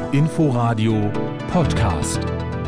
Inforadio Podcast.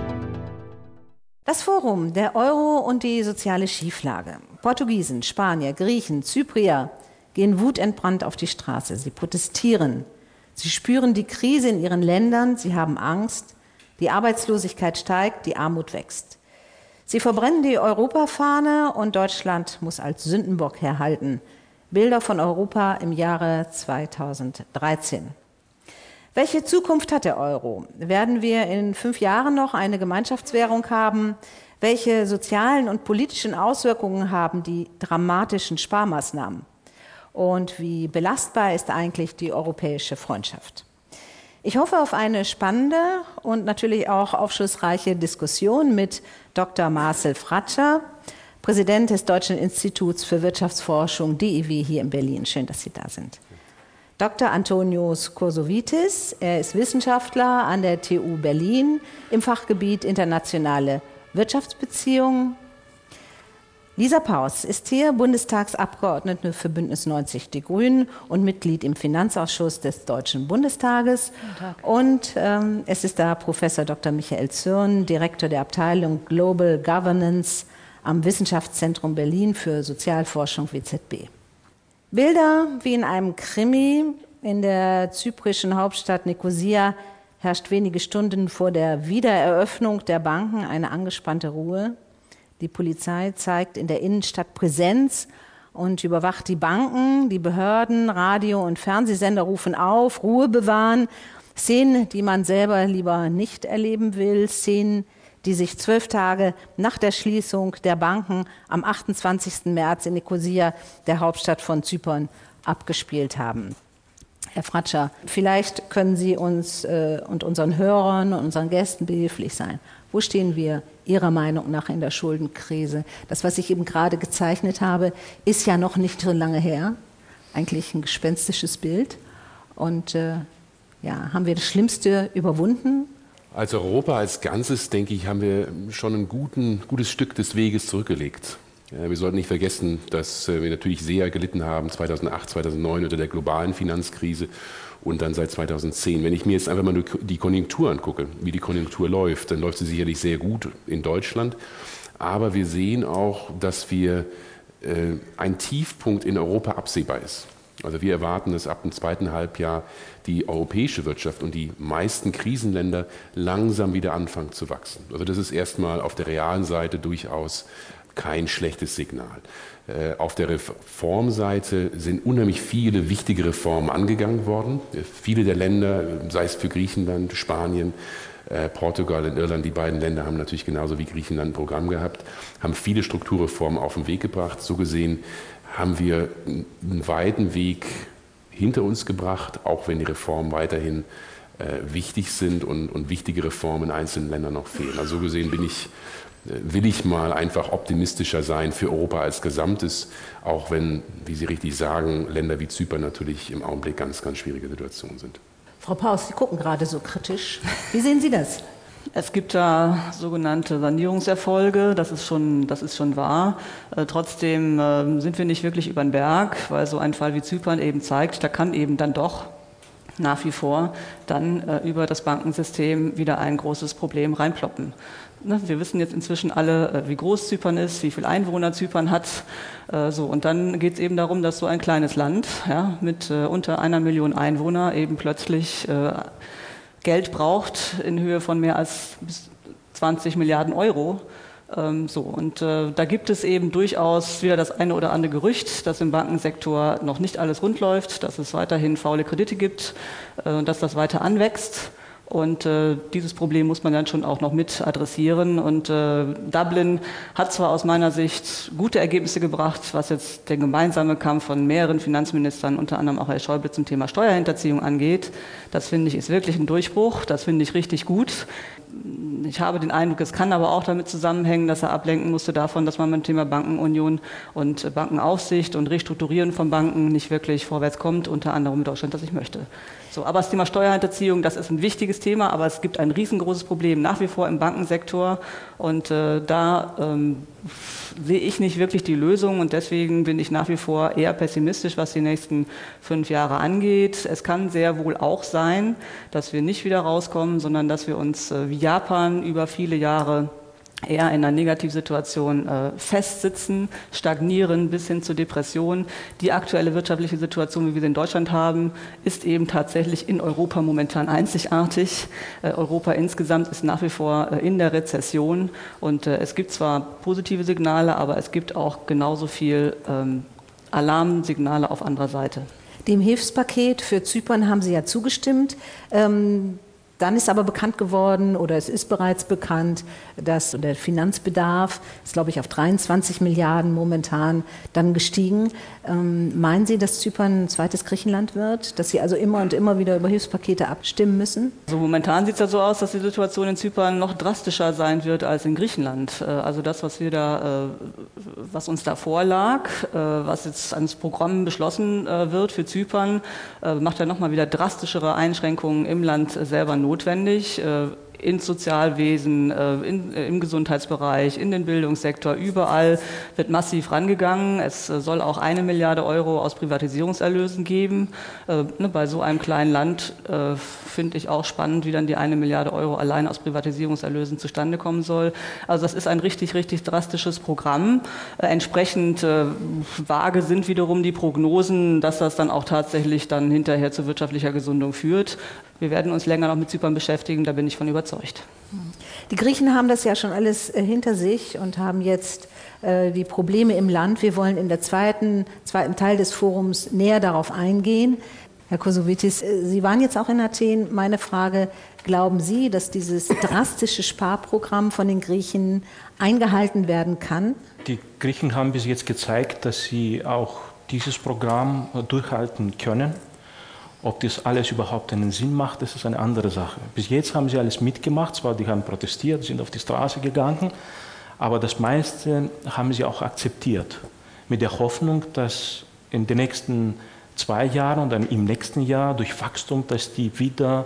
Das Forum, der Euro und die soziale Schieflage. Portugiesen, Spanier, Griechen, Zyprier gehen wutentbrannt auf die Straße. Sie protestieren. Sie spüren die Krise in ihren Ländern. Sie haben Angst. Die Arbeitslosigkeit steigt, die Armut wächst. Sie verbrennen die Europafahne und Deutschland muss als Sündenbock herhalten. Bilder von Europa im Jahre 2013. Welche Zukunft hat der Euro? Werden wir in 5 Jahren noch eine Gemeinschaftswährung haben? Welche sozialen und politischen Auswirkungen haben die dramatischen Sparmaßnahmen? Und wie belastbar ist eigentlich die europäische Freundschaft? Ich hoffe auf eine spannende und natürlich auch aufschlussreiche Diskussion mit Dr. Marcel Fratscher, Präsident des Deutschen Instituts für Wirtschaftsforschung, DIW, hier in Berlin. Schön, dass Sie da sind. Dr. Antonios Kursovitis, er ist Wissenschaftler an der TU Berlin im Fachgebiet internationale Wirtschaftsbeziehungen. Lisa Paus ist hier Bundestagsabgeordnete für Bündnis 90 Die Grünen und Mitglied im Finanzausschuss des Deutschen Bundestages. Und es ist da Professor Dr. Michael Zürn, Direktor der Abteilung Global Governance am Wissenschaftszentrum Berlin für Sozialforschung WZB. Bilder wie in einem Krimi. In der zyprischen Hauptstadt Nikosia herrscht wenige Stunden vor der Wiedereröffnung der Banken eine angespannte Ruhe. Die Polizei zeigt in der Innenstadt Präsenz und überwacht die Banken. Die Behörden, Radio- und Fernsehsender rufen auf, Ruhe bewahren. Szenen, die man selber lieber nicht erleben will. Szenen, die sich 12 Tage nach der Schließung der Banken am 28. März in Nikosia, der Hauptstadt von Zypern, abgespielt haben. Herr Fratscher, vielleicht können Sie uns und unseren Hörern und unseren Gästen behilflich sein. Wo stehen wir Ihrer Meinung nach in der Schuldenkrise? Das, was ich eben gerade gezeichnet habe, ist ja noch nicht so lange her. Eigentlich ein gespenstisches Bild. Und haben wir das Schlimmste überwunden? Als Europa als Ganzes, denke ich, haben wir schon ein gutes Stück des Weges zurückgelegt. Ja, wir sollten nicht vergessen, dass wir natürlich sehr gelitten haben 2008, 2009 unter der globalen Finanzkrise und dann seit 2010. Wenn ich mir jetzt einfach mal die Konjunktur angucke, wie die Konjunktur läuft, dann läuft sie sicherlich sehr gut in Deutschland. Aber wir sehen auch, dass ein Tiefpunkt in Europa absehbar ist. Also wir erwarten, dass ab dem zweiten Halbjahr die europäische Wirtschaft und die meisten Krisenländer langsam wieder anfangen zu wachsen. Also das ist erstmal auf der realen Seite durchaus kein schlechtes Signal. Auf der Reformseite sind unheimlich viele wichtige Reformen angegangen worden. Viele der Länder, sei es für Griechenland, Spanien, Portugal und Irland, die beiden Länder haben natürlich genauso wie Griechenland ein Programm gehabt, haben viele Strukturreformen auf den Weg gebracht. So gesehen haben wir einen weiten Weg hinter uns gebracht, auch wenn die Reformen weiterhin wichtig sind und wichtige Reformen in einzelnen Ländern noch fehlen. Also so gesehen will ich mal einfach optimistischer sein für Europa als Gesamtes, auch wenn, wie Sie richtig sagen, Länder wie Zypern natürlich im Augenblick ganz, ganz schwierige Situationen sind. Frau Paus, Sie gucken gerade so kritisch. Wie sehen Sie das? Es gibt da sogenannte Sanierungserfolge, das ist schon wahr. Trotzdem sind wir nicht wirklich über den Berg, weil so ein Fall wie Zypern eben zeigt, da kann eben dann doch nach wie vor dann über das Bankensystem wieder ein großes Problem reinploppen. Wir wissen jetzt inzwischen alle, wie groß Zypern ist, wie viele Einwohner Zypern hat. Und dann geht es eben darum, dass so ein kleines Land mit unter 1 Million Einwohnern eben plötzlich Geld braucht in Höhe von mehr als 20 Milliarden Euro. Da gibt es eben durchaus wieder das eine oder andere Gerücht, dass im Bankensektor noch nicht alles rund läuft, dass es weiterhin faule Kredite gibt, dass das weiter anwächst. Und dieses Problem muss man dann schon auch noch mit adressieren. Und Dublin hat zwar aus meiner Sicht gute Ergebnisse gebracht, was jetzt den gemeinsamen Kampf von mehreren Finanzministern, unter anderem auch Herr Schäuble, zum Thema Steuerhinterziehung angeht. Das finde ich ist wirklich ein Durchbruch, das finde ich richtig gut. Ich habe den Eindruck, es kann aber auch damit zusammenhängen, dass er ablenken musste davon, dass man mit dem Thema Bankenunion und Bankenaufsicht und Restrukturieren von Banken nicht wirklich vorwärts kommt, unter anderem in Deutschland, das ich möchte. So, aber das Thema Steuerhinterziehung, das ist ein wichtiges Thema, aber es gibt ein riesengroßes Problem nach wie vor im Bankensektor und da sehe ich nicht wirklich die Lösung und deswegen bin ich nach wie vor eher pessimistisch, was die nächsten 5 Jahre angeht. Es kann sehr wohl auch sein, dass wir nicht wieder rauskommen, sondern dass wir uns wie Japan über viele Jahre eher in einer Negativsituation festsitzen, stagnieren bis hin zur Depression. Die aktuelle wirtschaftliche Situation, wie wir sie in Deutschland haben, ist eben tatsächlich in Europa momentan einzigartig. Europa insgesamt ist nach wie vor in der Rezession und es gibt zwar positive Signale, aber es gibt auch genauso viel Alarmsignale auf anderer Seite. Dem Hilfspaket für Zypern haben Sie ja zugestimmt. Dann ist aber bekannt geworden, oder es ist bereits bekannt, dass der Finanzbedarf ist, glaube ich, auf 23 Milliarden momentan dann gestiegen. Meinen Sie, dass Zypern ein zweites Griechenland wird? Dass Sie also immer und immer wieder über Hilfspakete abstimmen müssen? Also momentan sieht es ja so aus, dass die Situation in Zypern noch drastischer sein wird als in Griechenland. Also das, was uns da vorlag, was jetzt ans Programm beschlossen wird für Zypern, macht ja nochmal wieder drastischere Einschränkungen im Land selber notwendig. Ins Sozialwesen, im Gesundheitsbereich, in den Bildungssektor, überall wird massiv rangegangen. Es soll auch 1 Milliarde Euro aus Privatisierungserlösen geben. Bei so einem kleinen Land finde ich auch spannend, wie dann die 1 Milliarde Euro allein aus Privatisierungserlösen zustande kommen soll. Also das ist ein richtig, richtig drastisches Programm. Entsprechend vage sind wiederum die Prognosen, dass das dann auch tatsächlich dann hinterher zu wirtschaftlicher Gesundung führt. Wir werden uns länger noch mit Zypern beschäftigen, da bin ich von überzeugt. Die Griechen haben das ja schon alles hinter sich und haben jetzt die Probleme im Land. Wir wollen in der zweiten Teil des Forums näher darauf eingehen. Herr Kosovitis, Sie waren jetzt auch in Athen. Meine Frage, glauben Sie, dass dieses drastische Sparprogramm von den Griechen eingehalten werden kann? Die Griechen haben bis jetzt gezeigt, dass sie auch dieses Programm durchhalten können. Ob das alles überhaupt einen Sinn macht, das ist eine andere Sache. Bis jetzt haben sie alles mitgemacht, zwar die haben protestiert, sind auf die Straße gegangen, aber das meiste haben sie auch akzeptiert. Mit der Hoffnung, dass in den nächsten 2 Jahren und dann im nächsten Jahr durch Wachstum, dass die wieder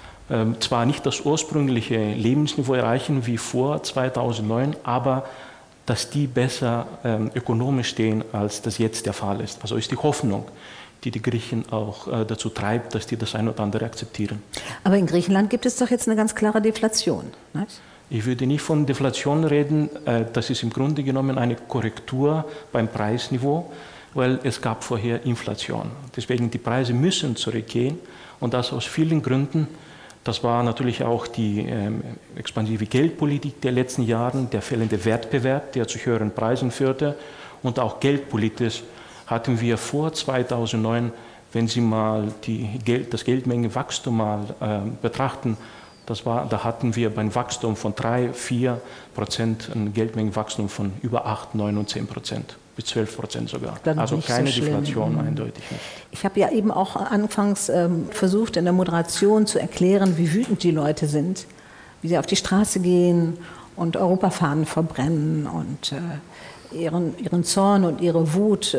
zwar nicht das ursprüngliche Lebensniveau erreichen wie vor 2009, aber dass die besser ökonomisch stehen, als das jetzt der Fall ist. Also ist die Hoffnung, die Griechen auch dazu treibt, dass die das ein oder andere akzeptieren. Aber in Griechenland gibt es doch jetzt eine ganz klare Deflation, nicht? Ich würde nicht von Deflation reden, das ist im Grunde genommen eine Korrektur beim Preisniveau, weil es gab vorher Inflation. Deswegen die Preise müssen zurückgehen und das aus vielen Gründen. Das war natürlich auch die expansive Geldpolitik der letzten Jahre, der fehlende Wettbewerb, der zu höheren Preisen führte und auch geldpolitisch hatten wir vor 2009, wenn Sie mal das Geldmengenwachstum mal betrachten, da hatten wir beim Wachstum von 3-4% ein Geldmengenwachstum von über 8, 9 und 10%, bis 12% sogar. Also keine so Deflation, eindeutig nicht. Ich habe ja eben auch anfangs versucht, in der Moderation zu erklären, wie wütend die Leute sind, wie sie auf die Straße gehen und Europafahnen verbrennen und ihren Zorn und ihre Wut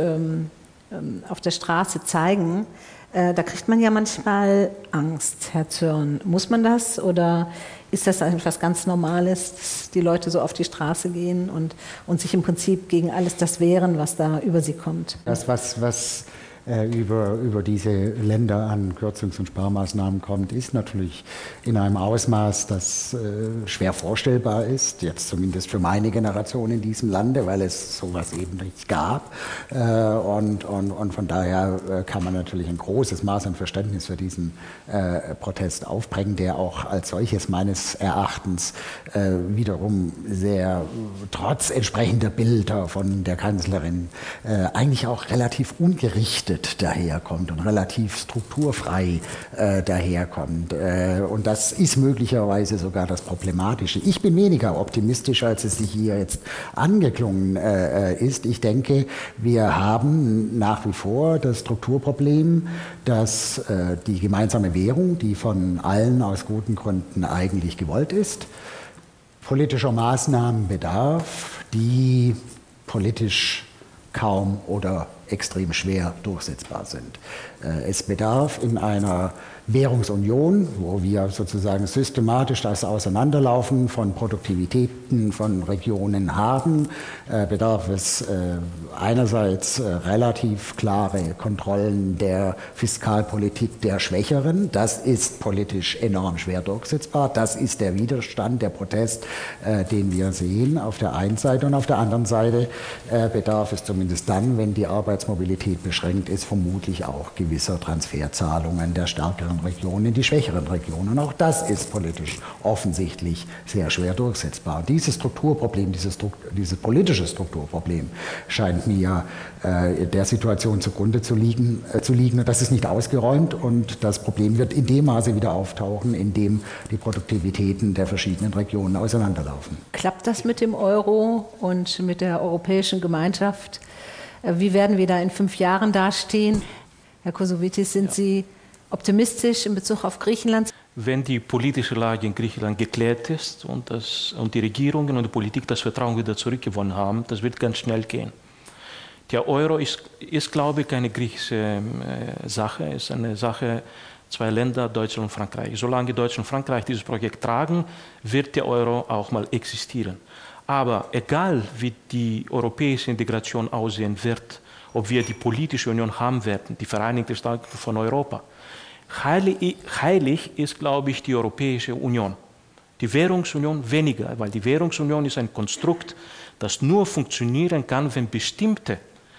auf der Straße zeigen. Da kriegt man ja manchmal Angst, Herr Zürn. Muss man das oder ist das etwas ganz Normales, dass die Leute so auf die Straße gehen und sich im Prinzip gegen alles das wehren, was da über sie kommt? Das, was über diese Länder an Kürzungs- und Sparmaßnahmen kommt, ist natürlich in einem Ausmaß, das schwer vorstellbar ist, jetzt zumindest für meine Generation in diesem Lande, weil es sowas eben nicht gab. Und von daher kann man natürlich ein großes Maß an Verständnis für diesen Protest aufbringen, der auch als solches meines Erachtens wiederum sehr, trotz entsprechender Bilder von der Kanzlerin, eigentlich auch relativ ungerichtet daherkommt und relativ strukturfrei daherkommt. Und das ist möglicherweise sogar das Problematische. Ich bin weniger optimistisch, als es sich hier jetzt angeklungen ist. Ich denke, wir haben nach wie vor das Strukturproblem, dass die gemeinsame Währung, die von allen aus guten Gründen eigentlich gewollt ist, politischer Maßnahmen bedarf, die politisch kaum oder extrem schwer durchsetzbar sind. Es bedarf in einer Währungsunion, wo wir sozusagen systematisch das Auseinanderlaufen von Produktivitäten von Regionen haben, bedarf es einerseits relativ klare Kontrollen der Fiskalpolitik der Schwächeren. Das ist politisch enorm schwer durchsetzbar. Das ist der Widerstand, der Protest, den wir sehen auf der einen Seite. Und auf der anderen Seite bedarf es zumindest dann, wenn die Arbeitsmobilität beschränkt ist, vermutlich auch gewisser Transferzahlungen der stärkeren Regionen in die schwächeren Regionen. Auch das ist politisch offensichtlich sehr schwer durchsetzbar. Und dieses Strukturproblem, dieses politische Strukturproblem scheint mir der Situation zugrunde zu liegen. Das ist nicht ausgeräumt und das Problem wird in dem Maße wieder auftauchen, in dem die Produktivitäten der verschiedenen Regionen auseinanderlaufen. Klappt das mit dem Euro und mit der Europäischen Gemeinschaft? Wie werden wir da in 5 Jahren dastehen? Herr Kosowittis, sind Sie optimistisch in Bezug auf Griechenland? Wenn die politische Lage in Griechenland geklärt ist und die Regierungen und die Politik das Vertrauen wieder zurückgewonnen haben, das wird ganz schnell gehen. Der Euro ist, glaube ich, keine griechische Sache, ist eine Sache zwei Länder, Deutschland und Frankreich. Solange Deutschland und Frankreich dieses Projekt tragen, wird der Euro auch mal existieren. Aber egal, wie die europäische Integration aussehen wird, ob wir die politische Union haben werden, die Vereinigten Staaten von Europa, heilig ist, glaube ich, die Europäische Union. Die Währungsunion weniger, weil die Währungsunion ist ein Konstrukt, das nur funktionieren kann, wenn bestimmte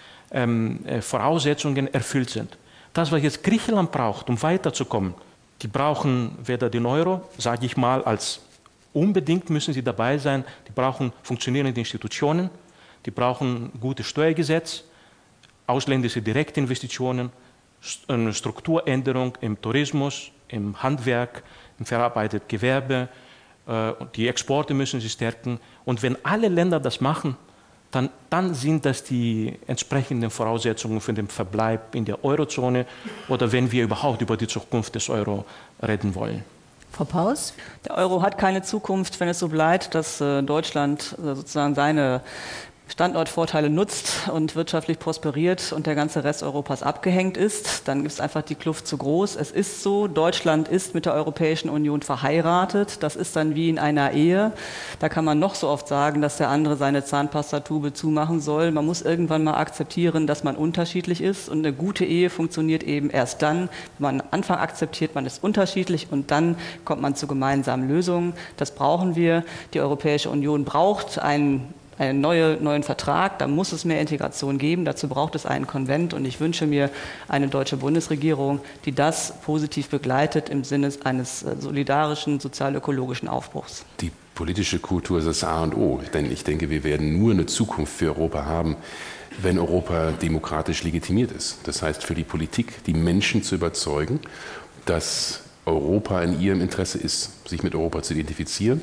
Voraussetzungen erfüllt sind. Das, was jetzt Griechenland braucht, um weiterzukommen, die brauchen weder den Euro, sage ich mal, als unbedingt müssen sie dabei sein, die brauchen funktionierende Institutionen, die brauchen ein gutes Steuergesetz, ausländische Direktinvestitionen, eine Strukturänderung im Tourismus, im Handwerk, im verarbeiteten Gewerbe, die Exporte müssen sie stärken. Und wenn alle Länder das machen, dann sind das die entsprechenden Voraussetzungen für den Verbleib in der Eurozone oder wenn wir überhaupt über die Zukunft des Euro reden wollen. Frau Paus? Der Euro hat keine Zukunft, wenn es so bleibt, dass Deutschland sozusagen seine Standortvorteile nutzt und wirtschaftlich prosperiert und der ganze Rest Europas abgehängt ist, dann ist einfach die Kluft zu groß. Es ist so, Deutschland ist mit der Europäischen Union verheiratet. Das ist dann wie in einer Ehe. Da kann man noch so oft sagen, dass der andere seine Zahnpastatube zumachen soll. Man muss irgendwann mal akzeptieren, dass man unterschiedlich ist. Und eine gute Ehe funktioniert eben erst dann, wenn man am Anfang akzeptiert, man ist unterschiedlich und dann kommt man zu gemeinsamen Lösungen. Das brauchen wir. Die Europäische Union braucht einen neuen Vertrag, da muss es mehr Integration geben, dazu braucht es einen Konvent und ich wünsche mir eine deutsche Bundesregierung, die das positiv begleitet im Sinne eines solidarischen, sozial-ökologischen Aufbruchs. Die politische Kultur ist das A und O, denn ich denke, wir werden nur eine Zukunft für Europa haben, wenn Europa demokratisch legitimiert ist. Das heißt, für die Politik, die Menschen zu überzeugen, dass Europa in ihrem Interesse ist, sich mit Europa zu identifizieren,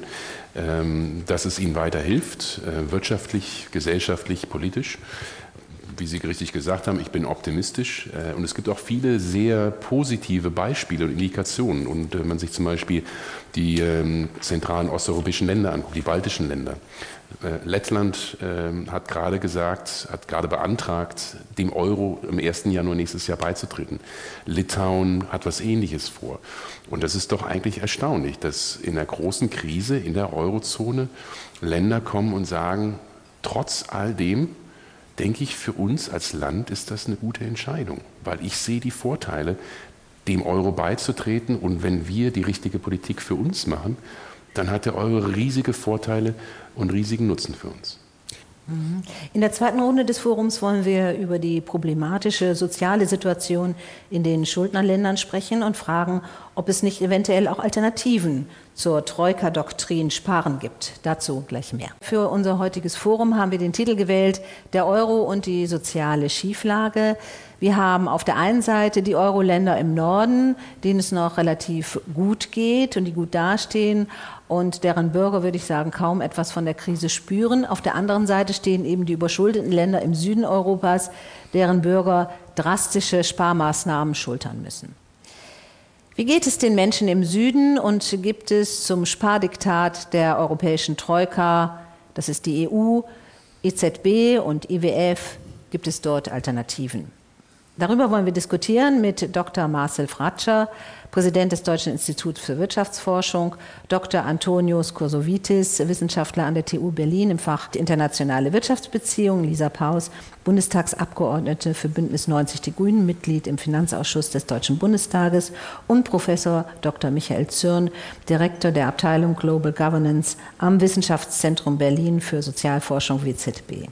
dass es ihnen weiterhilft, wirtschaftlich, gesellschaftlich, politisch. Wie Sie richtig gesagt haben, ich bin optimistisch und es gibt auch viele sehr positive Beispiele und Indikationen. Und wenn man sich zum Beispiel die zentralen osteuropäischen Länder anguckt, die baltischen Länder. Lettland hat gerade beantragt, dem Euro im 1. Januar nächstes Jahr beizutreten. Litauen hat was Ähnliches vor. Und das ist doch eigentlich erstaunlich, dass in einer großen Krise in der Eurozone Länder kommen und sagen, trotz all dem, denke ich, für uns als Land ist das eine gute Entscheidung, weil ich sehe die Vorteile, dem Euro beizutreten und wenn wir die richtige Politik für uns machen, dann hat der Euro riesige Vorteile und riesigen Nutzen für uns. In der zweiten Runde des Forums wollen wir über die problematische soziale Situation in den Schuldnerländern sprechen und fragen, ob es nicht eventuell auch Alternativen zur Troika-Doktrin Sparen gibt. Dazu gleich mehr. Für unser heutiges Forum haben wir den Titel gewählt, der Euro und die soziale Schieflage. Wir haben auf der einen Seite die Euro-Länder im Norden, denen es noch relativ gut geht und die gut dastehen und deren Bürger, würde ich sagen, kaum etwas von der Krise spüren. Auf der anderen Seite stehen eben die überschuldeten Länder im Süden Europas, deren Bürger drastische Sparmaßnahmen schultern müssen. Wie geht es den Menschen im Süden und gibt es zum Spardiktat der europäischen Troika, das ist die EU, EZB und IWF, gibt es dort Alternativen? Darüber wollen wir diskutieren mit Dr. Marcel Fratscher, Präsident des Deutschen Instituts für Wirtschaftsforschung, Dr. Antonios Kursovitis, Wissenschaftler an der TU Berlin im Fach Internationale Wirtschaftsbeziehungen, Lisa Paus, Bundestagsabgeordnete für Bündnis 90 Die Grünen, Mitglied im Finanzausschuss des Deutschen Bundestages und Professor Dr. Michael Zürn, Direktor der Abteilung Global Governance am Wissenschaftszentrum Berlin für Sozialforschung WZB.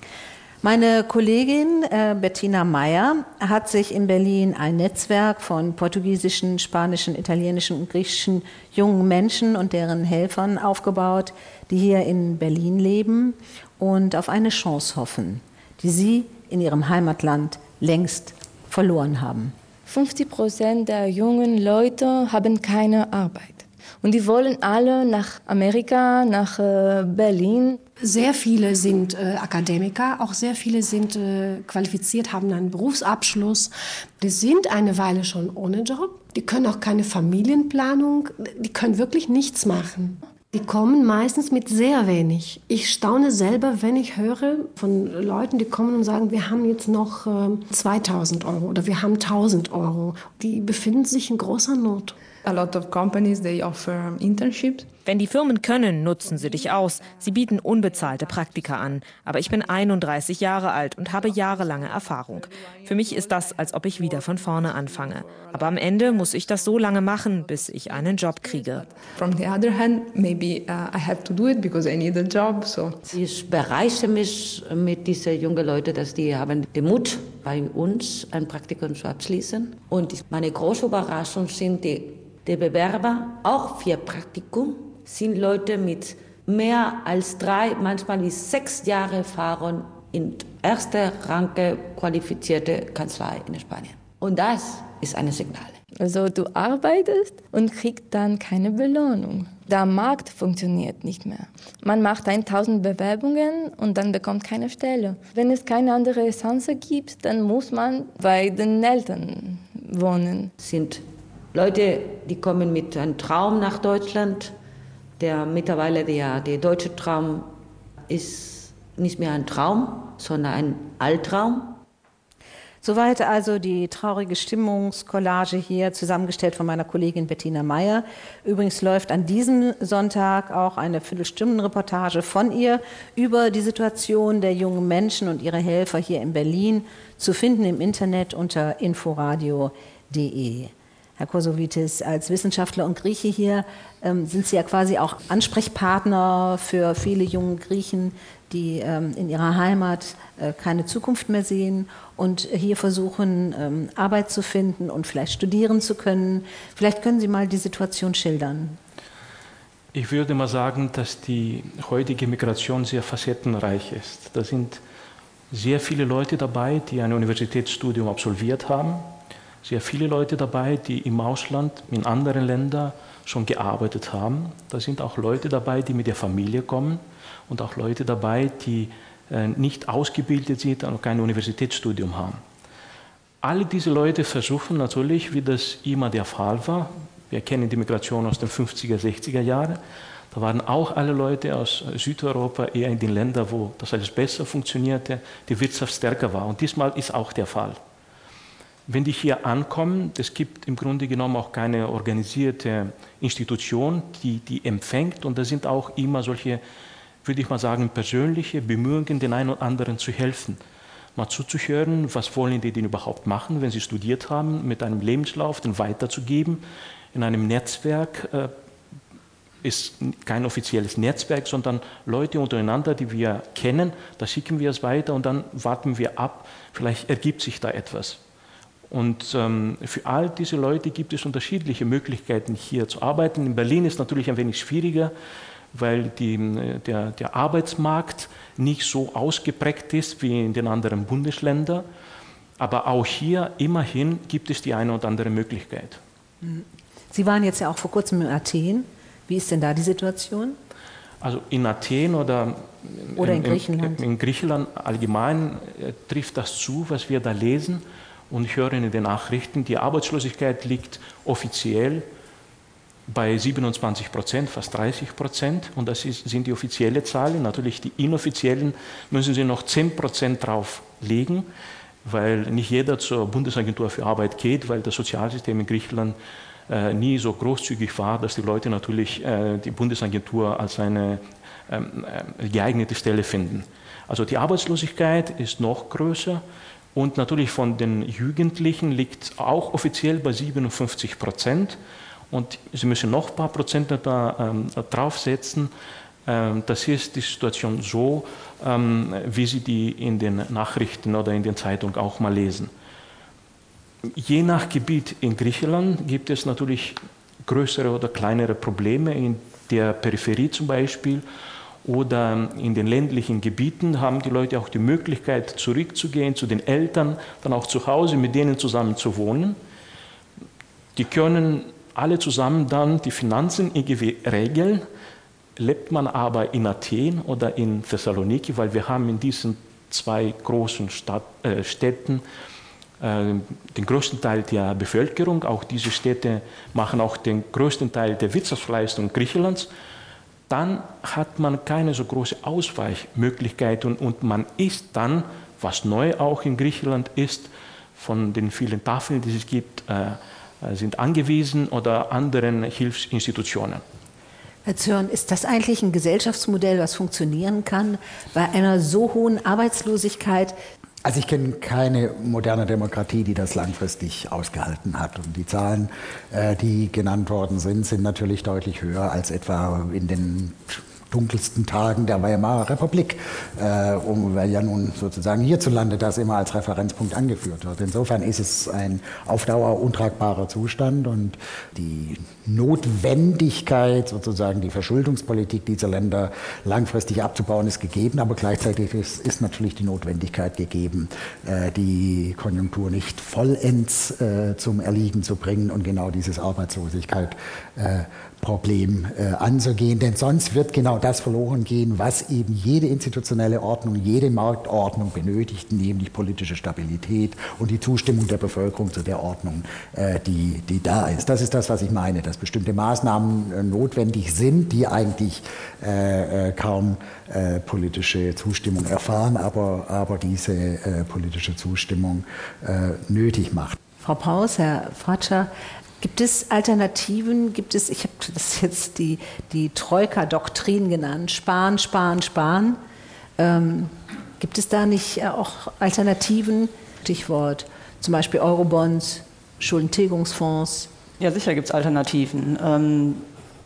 Meine Kollegin Bettina Meyer hat sich in Berlin ein Netzwerk von portugiesischen, spanischen, italienischen und griechischen jungen Menschen und deren Helfern aufgebaut, die hier in Berlin leben und auf eine Chance hoffen, die sie in ihrem Heimatland längst verloren haben. 50% der jungen Leute haben keine Arbeit. Und die wollen alle nach Amerika, nach Berlin. Sehr viele sind Akademiker, auch sehr viele sind qualifiziert, haben einen Berufsabschluss. Die sind eine Weile schon ohne Job. Die können auch keine Familienplanung, die können wirklich nichts machen. Die kommen meistens mit sehr wenig. Ich staune selber, wenn ich höre von Leuten, die kommen und sagen, wir haben jetzt noch 2.000 Euro oder wir haben 1.000 Euro. Die befinden sich in großer Not. A lot of companies, they offer internships. Wenn die Firmen können, nutzen sie dich aus. Sie bieten unbezahlte Praktika an. Aber ich bin 31 Jahre alt und habe jahrelange Erfahrung. Für mich ist das, als ob ich wieder von vorne anfange. Aber am Ende muss ich das so lange machen, bis ich einen Job kriege. From the other hand, maybe I have to do it because I need a job. So. Ich bereiche mich mit diesen jungen Leuten, dass die haben den Mut, bei uns ein Praktikum zu abschließen. Und meine große Überraschung sind die Bewerber, auch für Praktikum, sind Leute mit mehr als 3, manchmal bis 6 Jahre Erfahrung in erster Ranke qualifizierte Kanzlei in Spanien. Und das ist ein Signal. Also du arbeitest und kriegst dann keine Belohnung. Der Markt funktioniert nicht mehr. Man macht 1.000 Bewerbungen und dann bekommt keine Stelle. Wenn es keine andere Chance gibt, dann muss man bei den Eltern wohnen. Sind Leute, die kommen mit einem Traum nach Deutschland. Der mittlerweile der deutsche Traum ist nicht mehr ein Traum, sondern ein Albtraum. Soweit also die traurige Stimmungskollage hier, zusammengestellt von meiner Kollegin Bettina Meyer. Übrigens läuft an diesem Sonntag auch eine Viertelstundenreportage von ihr über die Situation der jungen Menschen und ihre Helfer hier in Berlin, zu finden im Internet unter inforadio.de. Herr Kursovitis, als Wissenschaftler und Grieche hier sind Sie ja quasi auch Ansprechpartner für viele junge Griechen, die in ihrer Heimat keine Zukunft mehr sehen und hier versuchen, Arbeit zu finden und vielleicht studieren zu können. Vielleicht können Sie mal die Situation schildern. Ich würde mal sagen, dass die heutige Migration sehr facettenreich ist. Da sind sehr viele Leute dabei, die ein Universitätsstudium absolviert haben. Sehr viele Leute dabei, die im Ausland, in anderen Ländern schon gearbeitet haben. Da sind auch Leute dabei, die mit der Familie kommen und auch Leute dabei, die nicht ausgebildet sind und kein Universitätsstudium haben. Alle diese Leute versuchen natürlich, wie das immer der Fall war, wir kennen die Migration aus den 50er, 60er Jahren, da waren auch alle Leute aus Südeuropa eher in den Ländern, wo das alles besser funktionierte, die Wirtschaft stärker war. Und diesmal ist auch der Fall. Wenn die hier ankommen, es gibt im Grunde genommen auch keine organisierte Institution, die empfängt. Und da sind auch immer solche, würde ich mal sagen, persönliche Bemühungen, den einen oder anderen zu helfen. Mal zuzuhören, was wollen die denn überhaupt machen, wenn sie studiert haben, mit einem Lebenslauf den weiterzugeben. In einem Netzwerk ist kein offizielles Netzwerk, sondern Leute untereinander, die wir kennen, da schicken wir es weiter und dann warten wir ab, vielleicht ergibt sich da etwas. Und für all diese Leute gibt es unterschiedliche Möglichkeiten, hier zu arbeiten. In Berlin ist es natürlich ein wenig schwieriger, weil der Arbeitsmarkt nicht so ausgeprägt ist wie in den anderen Bundesländern. Aber auch hier immerhin gibt es die eine oder andere Möglichkeit. Sie waren jetzt ja auch vor kurzem in Athen. Wie ist denn da die Situation? Also in Athen oder in Griechenland? In Griechenland allgemein trifft das zu, was wir da lesen. Und ich höre in den Nachrichten, die Arbeitslosigkeit liegt offiziell bei 27%, fast 30%. Und das sind die offiziellen Zahlen. Natürlich die inoffiziellen müssen Sie noch 10% drauflegen, weil nicht jeder zur Bundesagentur für Arbeit geht, weil das Sozialsystem in Griechenland nie so großzügig war, dass die Leute natürlich die Bundesagentur als eine geeignete Stelle finden. Also die Arbeitslosigkeit ist noch größer und natürlich von den Jugendlichen liegt auch offiziell bei 57%. Und Sie müssen noch ein paar Prozent draufsetzen. Das ist die Situation so, wie Sie die in den Nachrichten oder in den Zeitungen auch mal lesen. Je nach Gebiet in Griechenland gibt es natürlich größere oder kleinere Probleme. In der Peripherie zum Beispiel oder in den ländlichen Gebieten haben die Leute auch die Möglichkeit, zurückzugehen zu den Eltern, dann auch zu Hause mit denen zusammen zu wohnen. Die können alle zusammen dann die Finanzen irgendwie regeln. Lebt man aber in Athen oder in Thessaloniki, weil wir haben in diesen zwei großen Städten den größten Teil der Bevölkerung. Auch diese Städte machen auch den größten Teil der Wirtschaftsleistung Griechenlands. Dann hat man keine so große Ausweichmöglichkeiten und man ist dann, was neu auch in Griechenland ist, von den vielen Tafeln, die es gibt, sind angewiesen oder anderen Hilfsinstitutionen. Herr Zörn, ist das eigentlich ein Gesellschaftsmodell, was funktionieren kann bei einer so hohen Arbeitslosigkeit? Also ich kenne keine moderne Demokratie, die das langfristig ausgehalten hat. Und die Zahlen, die genannt worden sind, sind natürlich deutlich höher als etwa in den dunkelsten Tagen der Weimarer Republik, weil ja nun sozusagen hierzulande das immer als Referenzpunkt angeführt wird. Insofern ist es ein auf Dauer untragbarer Zustand und die Notwendigkeit, sozusagen die Verschuldungspolitik dieser Länder langfristig abzubauen, ist gegeben, aber gleichzeitig ist natürlich die Notwendigkeit gegeben, die Konjunktur nicht vollends zum Erliegen zu bringen und genau dieses Arbeitslosigkeitsproblem anzugehen, denn sonst wird genau das verloren gehen, was eben jede institutionelle Ordnung, jede Marktordnung benötigt, nämlich politische Stabilität und die Zustimmung der Bevölkerung zu der Ordnung, die da ist. Das ist das, was ich meine, dass bestimmte Maßnahmen notwendig sind, die eigentlich kaum politische Zustimmung erfahren, aber diese politische Zustimmung nötig macht. Frau Paus, Herr Fratscher, gibt es Alternativen? Gibt es, ich habe das jetzt die Troika-Doktrin genannt, sparen, sparen, sparen. Gibt es da nicht auch Alternativen? Stichwort zum Beispiel Eurobonds, Schuldentilgungsfonds. Ja, sicher gibt es Alternativen.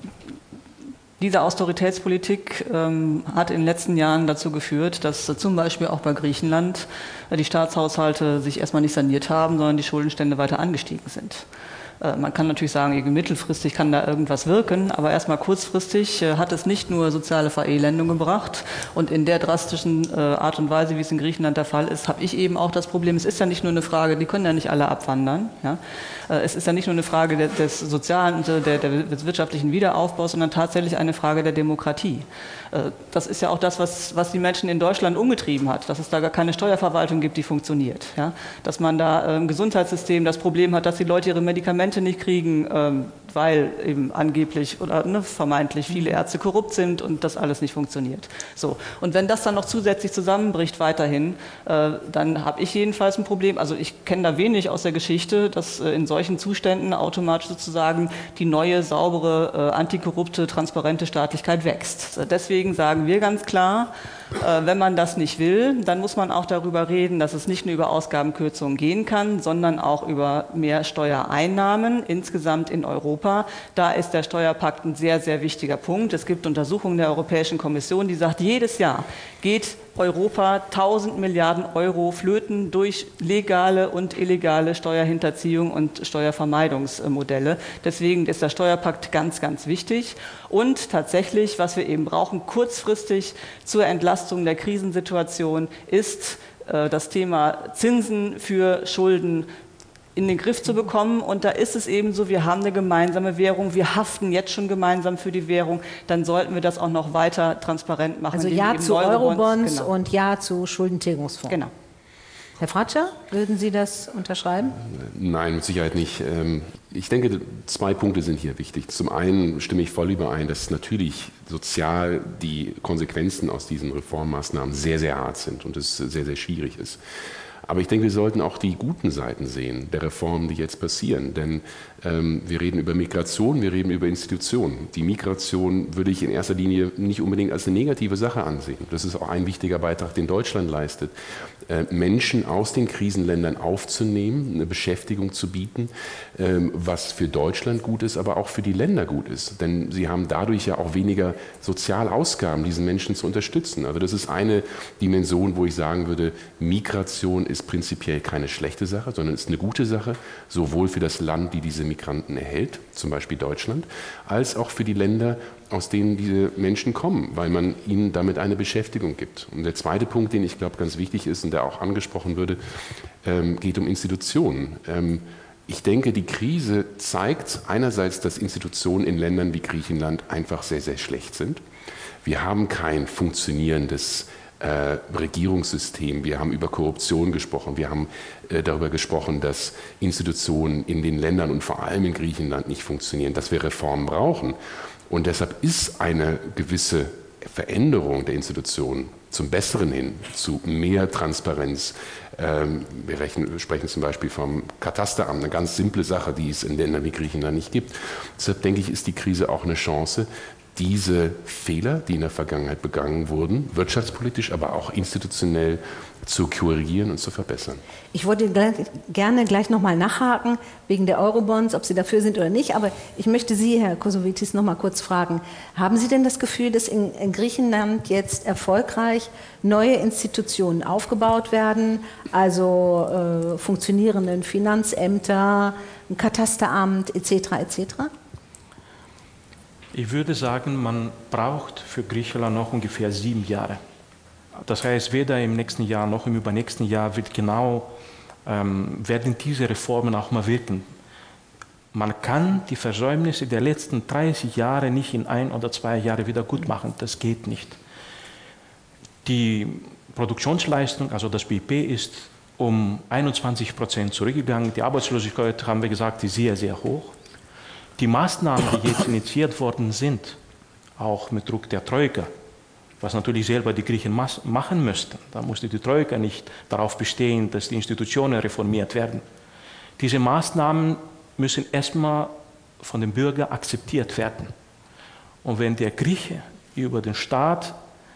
Diese Austeritätspolitik hat in den letzten Jahren dazu geführt, dass zum Beispiel auch bei Griechenland die Staatshaushalte sich erstmal nicht saniert haben, sondern die Schuldenstände weiter angestiegen sind. Man kann natürlich sagen, irgendwie mittelfristig kann da irgendwas wirken, aber erstmal kurzfristig hat es nicht nur soziale Verelendung gebracht und in der drastischen Art und Weise, wie es in Griechenland der Fall ist, habe ich eben auch das Problem, es ist ja nicht nur eine Frage, die können ja nicht alle abwandern, ja? Es ist ja nicht nur eine Frage des sozialen, des wirtschaftlichen Wiederaufbaus, sondern tatsächlich eine Frage der Demokratie. Das ist ja auch das, was die Menschen in Deutschland umgetrieben hat, dass es da gar keine Steuerverwaltung gibt, die funktioniert. Ja? Dass man da im Gesundheitssystem das Problem hat, dass die Leute ihre Medikamente nicht kriegen, weil eben angeblich oder vermeintlich viele Ärzte korrupt sind und das alles nicht funktioniert. So. Und wenn das dann noch zusätzlich zusammenbricht weiterhin, dann habe ich jedenfalls ein Problem. Also ich kenne da wenig aus der Geschichte, dass in solchen Zuständen automatisch sozusagen die neue, saubere, antikorrupte, transparente Staatlichkeit wächst. Deswegen sagen wir ganz klar, wenn man das nicht will, dann muss man auch darüber reden, dass es nicht nur über Ausgabenkürzungen gehen kann, sondern auch über mehr Steuereinnahmen insgesamt in Europa. Da ist der Steuerpakt ein sehr, sehr wichtiger Punkt. Es gibt Untersuchungen der Europäischen Kommission, die sagt, jedes Jahr geht Europa 1000 Milliarden Euro flöten durch legale und illegale Steuerhinterziehung und Steuervermeidungsmodelle. Deswegen ist der Steuerpakt ganz, ganz wichtig. Und tatsächlich, was wir eben brauchen, kurzfristig zur Entlastung der Krisensituation, ist das Thema Zinsen für Schulden in den Griff zu bekommen. Und da ist es eben so, wir haben eine gemeinsame Währung, wir haften jetzt schon gemeinsam für die Währung, dann sollten wir das auch noch weiter transparent machen. Also Ja zu Eurobonds, genau. Und Ja zu Schuldentilgungsfonds. Genau. Herr Fratscher, würden Sie das unterschreiben? Nein, mit Sicherheit nicht. Ich denke, 2 Punkte sind hier wichtig. Zum einen stimme ich voll überein, dass natürlich sozial die Konsequenzen aus diesen Reformmaßnahmen sehr, sehr hart sind und es sehr, sehr schwierig ist. Aber ich denke, wir sollten auch die guten Seiten sehen der Reformen, die jetzt passieren. Denn wir reden über Migration, wir reden über Institutionen. Die Migration würde ich in erster Linie nicht unbedingt als eine negative Sache ansehen. Das ist auch ein wichtiger Beitrag, den Deutschland leistet. Menschen aus den Krisenländern aufzunehmen, eine Beschäftigung zu bieten, was für Deutschland gut ist, aber auch für die Länder gut ist. Denn sie haben dadurch ja auch weniger Sozialausgaben, diesen Menschen zu unterstützen. Also das ist eine Dimension, wo ich sagen würde, Migration ist prinzipiell keine schlechte Sache, sondern ist eine gute Sache, sowohl für das Land, die diese Migranten erhält, zum Beispiel Deutschland, als auch für die Länder, aus denen diese Menschen kommen, weil man ihnen damit eine Beschäftigung gibt. Und der zweite Punkt, den ich glaube ganz wichtig ist und der auch angesprochen würde, geht um Institutionen. Ich denke, die Krise zeigt einerseits, dass Institutionen in Ländern wie Griechenland einfach sehr, sehr schlecht sind. Wir haben kein funktionierendes Regierungssystem. Wir haben über Korruption gesprochen. Wir haben darüber gesprochen, dass Institutionen in den Ländern und vor allem in Griechenland nicht funktionieren, dass wir Reformen brauchen. Und deshalb ist eine gewisse Veränderung der Institutionen zum Besseren hin, zu mehr Transparenz. Wir sprechen zum Beispiel vom Katasteramt, eine ganz simple Sache, die es in Ländern wie Griechenland nicht gibt. Deshalb denke ich, ist die Krise auch eine Chance, diese Fehler, die in der Vergangenheit begangen wurden, wirtschaftspolitisch, aber auch institutionell zu korrigieren und zu verbessern. Ich wollte gerne gleich nochmal nachhaken, wegen der Eurobonds, ob Sie dafür sind oder nicht. Aber ich möchte Sie, Herr Kosovitis, noch mal kurz fragen. Haben Sie denn das Gefühl, dass in Griechenland jetzt erfolgreich neue Institutionen aufgebaut werden? Also funktionierende Finanzämter, ein Katasteramt etc. etc.? Ich würde sagen, man braucht für Griechenland noch ungefähr 7 Jahre. Das heißt, weder im nächsten Jahr noch im übernächsten Jahr werden diese Reformen auch mal wirken. Man kann die Versäumnisse der letzten 30 Jahre nicht in 1 oder 2 Jahren wieder gut machen. Das geht nicht. Die Produktionsleistung, also das BIP, ist um 21% zurückgegangen. Die Arbeitslosigkeit, haben wir gesagt, ist sehr, sehr hoch. Die Maßnahmen, die jetzt initiiert worden sind, auch mit Druck der Troika, was natürlich selber die Griechen machen müssten. Da musste die Troika nicht darauf bestehen, dass die Institutionen reformiert werden. Diese Maßnahmen müssen erstmal von den Bürgern akzeptiert werden. Und wenn der Grieche über den Staat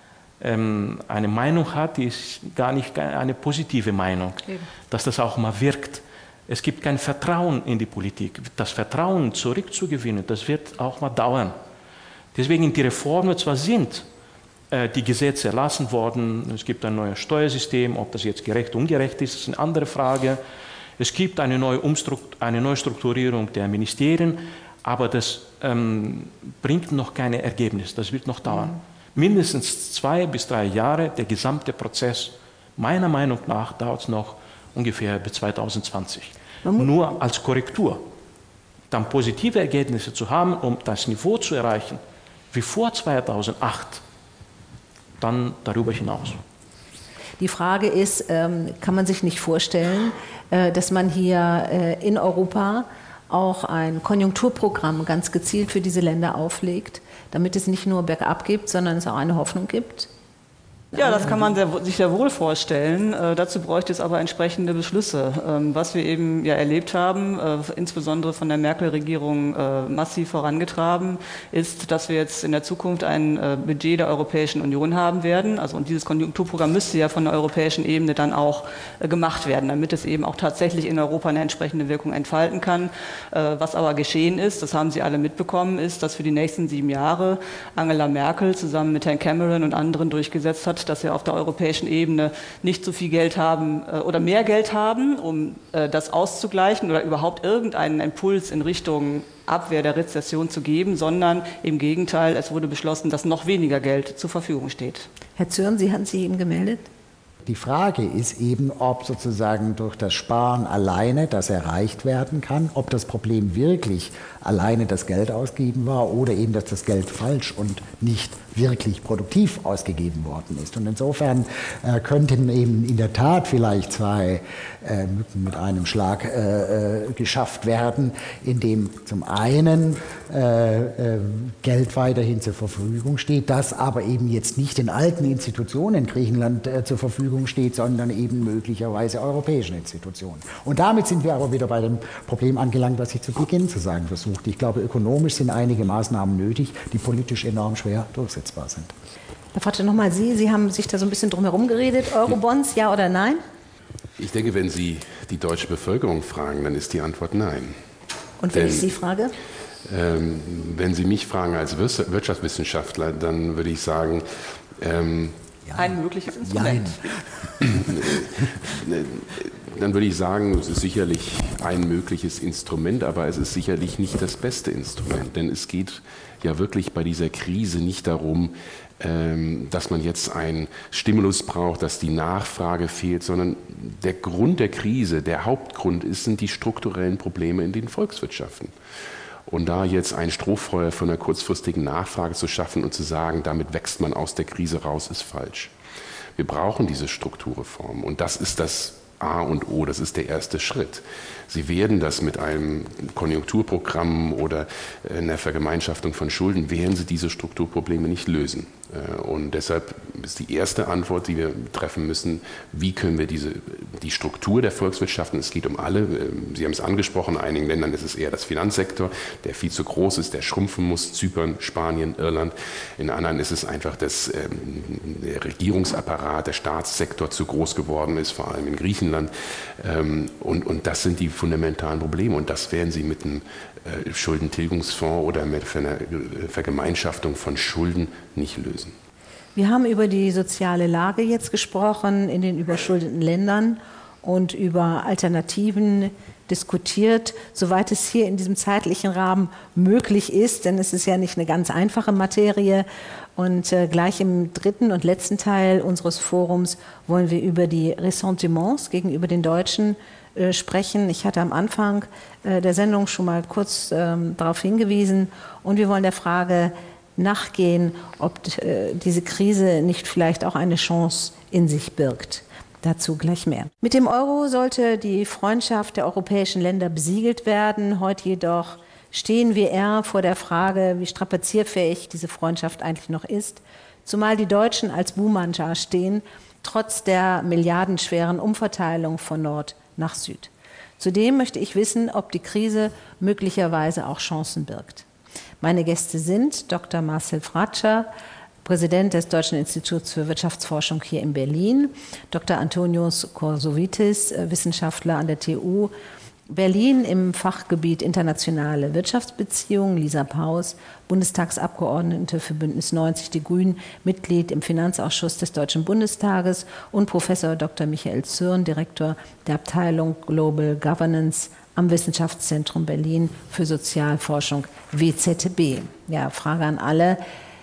eine Meinung hat, die ist gar nicht eine positive Meinung, dass das auch mal wirkt. Es gibt kein Vertrauen in die Politik. Das Vertrauen zurückzugewinnen, das wird auch mal dauern. Deswegen die Reformen zwar sind die Gesetze erlassen worden, es gibt ein neues Steuersystem, ob das jetzt gerecht oder ungerecht ist, ist eine andere Frage. Es gibt eine neue Strukturierung der Ministerien, aber das bringt noch kein Ergebnis, das wird noch dauern. Mindestens 2 bis 3 Jahre, der gesamte Prozess, meiner Meinung nach, dauert es noch ungefähr bis 2020. Nur als Korrektur. Dann positive Ergebnisse zu haben, um das Niveau zu erreichen, wie vor 2008, dann darüber hinaus. Die Frage ist, kann man sich nicht vorstellen, dass man hier in Europa auch ein Konjunkturprogramm ganz gezielt für diese Länder auflegt, damit es nicht nur bergab gibt, sondern es auch eine Hoffnung gibt? Ja, das kann man sich sehr wohl vorstellen. Dazu bräuchte es aber entsprechende Beschlüsse. Was wir eben ja erlebt haben, insbesondere von der Merkel-Regierung massiv vorangetragen, ist, dass wir jetzt in der Zukunft ein Budget der Europäischen Union haben werden. Also, und dieses Konjunkturprogramm müsste ja von der europäischen Ebene dann auch gemacht werden, damit es eben auch tatsächlich in Europa eine entsprechende Wirkung entfalten kann. Was aber geschehen ist, das haben Sie alle mitbekommen, ist, dass für die nächsten 7 Jahre Angela Merkel zusammen mit Herrn Cameron und anderen durchgesetzt hat, dass wir auf der europäischen Ebene nicht so viel Geld haben oder mehr Geld haben, um das auszugleichen oder überhaupt irgendeinen Impuls in Richtung Abwehr der Rezession zu geben, sondern im Gegenteil, es wurde beschlossen, dass noch weniger Geld zur Verfügung steht. Herr Zürn, Sie hatten sich eben gemeldet. Die Frage ist eben, ob sozusagen durch das Sparen alleine das erreicht werden kann, ob das Problem wirklich alleine das Geld ausgeben war oder eben, dass das Geld falsch und nicht wirklich produktiv ausgegeben worden ist. Und insofern könnten eben in der Tat vielleicht zwei Mücken mit einem Schlag geschafft werden, indem zum einen Geld weiterhin zur Verfügung steht, das aber eben jetzt nicht den alten Institutionen in Griechenland zur Verfügung steht, sondern eben möglicherweise europäischen Institutionen. Und damit sind wir aber wieder bei dem Problem angelangt, was ich zu Beginn zu sagen versuchte. Ich glaube, ökonomisch sind einige Maßnahmen nötig, die politisch enorm schwer durchsetzbar sind. Herr Fratscher, nochmal Sie haben sich da so ein bisschen drum herum geredet. Eurobonds, ja oder nein? Ich denke, wenn Sie die deutsche Bevölkerung fragen, dann ist die Antwort nein. Und wenn ich Sie frage? Wenn Sie mich fragen als Wirtschaftswissenschaftler, dann würde ich sagen, ein mögliches Instrument. Dann würde ich sagen, es ist sicherlich ein mögliches Instrument, aber es ist sicherlich nicht das beste Instrument. Denn es geht ja wirklich bei dieser Krise nicht darum, dass man jetzt einen Stimulus braucht, dass die Nachfrage fehlt, sondern der Grund der Krise, der Hauptgrund sind die strukturellen Probleme in den Volkswirtschaften. Und da jetzt ein Strohfeuer von einer kurzfristigen Nachfrage zu schaffen und zu sagen, damit wächst man aus der Krise raus, ist falsch. Wir brauchen diese Strukturreform und das ist das A und O, das ist der erste Schritt. Sie werden das mit einem Konjunkturprogramm oder einer Vergemeinschaftung von Schulden, werden Sie diese Strukturprobleme nicht lösen. Und deshalb ist die erste Antwort, die wir treffen müssen, wie können wir die Struktur der Volkswirtschaften, es geht um alle, Sie haben es angesprochen, in einigen Ländern ist es eher das Finanzsektor, der viel zu groß ist, der schrumpfen muss, Zypern, Spanien, Irland. In anderen ist es einfach, dass der Regierungsapparat, der Staatssektor zu groß geworden ist, vor allem in Griechenland. Und das sind die fundamentalen Probleme und das werden Sie mit einem Schuldentilgungsfonds oder mit einer Vergemeinschaftung von Schulden nicht lösen. Wir haben über die soziale Lage jetzt gesprochen in den überschuldeten Ländern und über Alternativen diskutiert, soweit es hier in diesem zeitlichen Rahmen möglich ist, denn es ist ja nicht eine ganz einfache Materie. Und gleich im dritten und letzten Teil unseres Forums wollen wir über die Ressentiments gegenüber den Deutschen sprechen. Ich hatte am Anfang der Sendung schon mal kurz darauf hingewiesen und wir wollen der Frage nachgehen, ob diese Krise nicht vielleicht auch eine Chance in sich birgt. Dazu gleich mehr. Mit dem Euro sollte die Freundschaft der europäischen Länder besiegelt werden. Heute jedoch stehen wir eher vor der Frage, wie strapazierfähig diese Freundschaft eigentlich noch ist, zumal die Deutschen als Buhmann stehen, trotz der milliardenschweren Umverteilung von Nord nach Süd. Zudem möchte ich wissen, ob die Krise möglicherweise auch Chancen birgt. Meine Gäste sind Dr. Marcel Fratscher, Präsident des Deutschen Instituts für Wirtschaftsforschung hier in Berlin, Dr. Antonios Korsovitis, Wissenschaftler an der TU Berlin im Fachgebiet internationale Wirtschaftsbeziehungen, Lisa Paus, Bundestagsabgeordnete für Bündnis 90 Die Grünen, Mitglied im Finanzausschuss des Deutschen Bundestages und Professor Dr. Michael Zürn, Direktor der Abteilung Global Governance am Wissenschaftszentrum Berlin für Sozialforschung WZB. Ja, Frage an alle.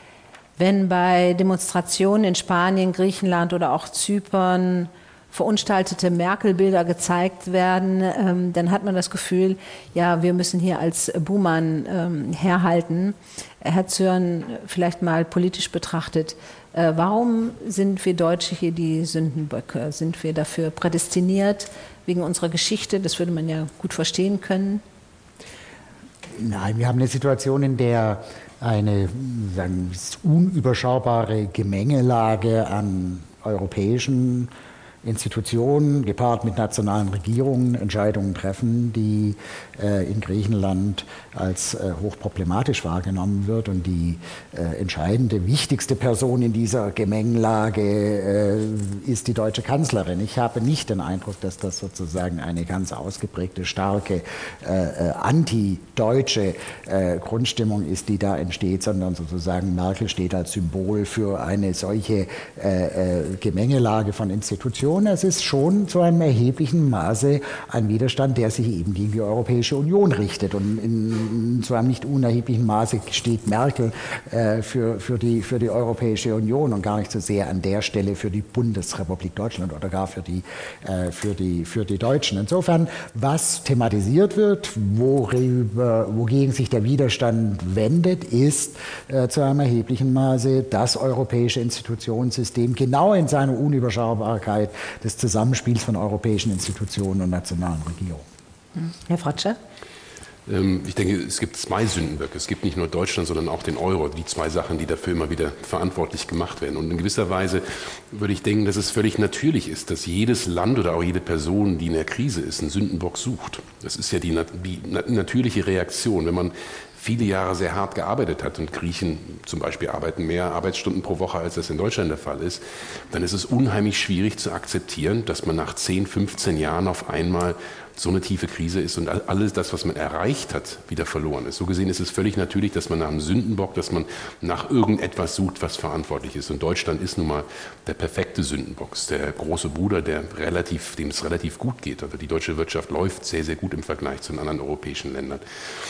Wenn bei Demonstrationen in Spanien, Griechenland oder auch Zypern verunstaltete Merkel-Bilder gezeigt werden, dann hat man das Gefühl, ja, wir müssen hier als Buhmann herhalten. Herr Zürn, vielleicht mal politisch betrachtet, warum sind wir Deutsche hier die Sündenböcke? Sind wir dafür prädestiniert wegen unserer Geschichte? Das würde man ja gut verstehen können. Nein, wir haben eine Situation, in der eine unüberschaubare Gemengelage an europäischen Institutionen, gepaart mit nationalen Regierungen, Entscheidungen treffen, die in Griechenland als hochproblematisch wahrgenommen wird. Und die entscheidende, wichtigste Person in dieser Gemengelage ist die deutsche Kanzlerin. Ich habe nicht den Eindruck, dass das sozusagen eine ganz ausgeprägte, starke, antideutsche Grundstimmung ist, die da entsteht, sondern sozusagen Merkel steht als Symbol für eine solche Gemengelage von Institutionen. Institution, es ist schon zu einem erheblichen Maße ein Widerstand, der sich eben gegen die Europäische Union richtet. Und zu einem nicht unerheblichen Maße steht Merkel für die Europäische Union und gar nicht so sehr an der Stelle für die Bundesrepublik Deutschland oder gar für die Deutschen. Insofern, was thematisiert wird, wogegen sich der Widerstand wendet, ist zu einem erheblichen Maße das europäische Institutionssystem, genau in seiner Unüberschaubarkeit des Zusammenspiels von europäischen Institutionen und nationalen Regierungen. Herr Fratscher? Ich denke, es gibt zwei Sündenböcke. Es gibt nicht nur Deutschland, sondern auch den Euro. Die zwei Sachen, die dafür immer wieder verantwortlich gemacht werden. Und in gewisser Weise würde ich denken, dass es völlig natürlich ist, dass jedes Land oder auch jede Person, die in der Krise ist, einen Sündenbock sucht. Das ist ja die natürliche Reaktion. Wenn man viele Jahre sehr hart gearbeitet hat und Griechen zum Beispiel arbeiten mehr Arbeitsstunden pro Woche, als das in Deutschland der Fall ist, dann ist es unheimlich schwierig zu akzeptieren, dass man nach 10, 15 Jahren auf einmal so eine tiefe Krise ist und alles das, was man erreicht hat, wieder verloren ist. So gesehen ist es völlig natürlich, dass man nach einem Sündenbock, dass man nach irgendetwas sucht, was verantwortlich ist. Und Deutschland ist nun mal der perfekte Sündenbock, der große Bruder, dem es relativ gut geht. Also die deutsche Wirtschaft läuft sehr, sehr gut im Vergleich zu den anderen europäischen Ländern.